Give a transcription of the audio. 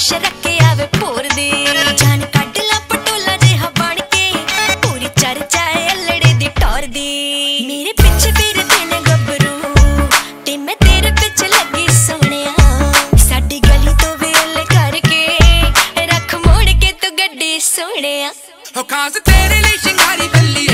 ਹੋਸ਼ ਰੱਖੇ ਆਵੇ ਭੋਰ ਦੀ ਜਾਨ ਕੱਢ ਲਾ ਪਟੋਲਾ ਜਿਹਾ ਬਣ ਕੇ ਪੂਰੀ ਚਰਚਾ ਏ ਅਲੜੇ ਦੀ ਟੌਰ ਦੀ ਮੇਰੇ ਪਿੱਛੇ ਫਿਰਦੇ ਨੇ ਗੱਭਰੂ ਤੇ ਮੈਂ ਤੇਰੇ ਪਿੱਛੇ ਲੱਗੀ ਸੋਹਣਿਆ ਸਾਡੀ ਗਲੀ ਤੋਂ ਵੇਲ ਕਰਕੇ ਰੱਖ ਮੋੜ ਕੇ ਤੂੰ ਗੱਡੀ ਸੋਹਣਿਆ ਹੋ ਖਾਸ ਤੇਰੇ ਲਈ ਸ਼ਿੰਗਾਰੀ ਬੱਲੀ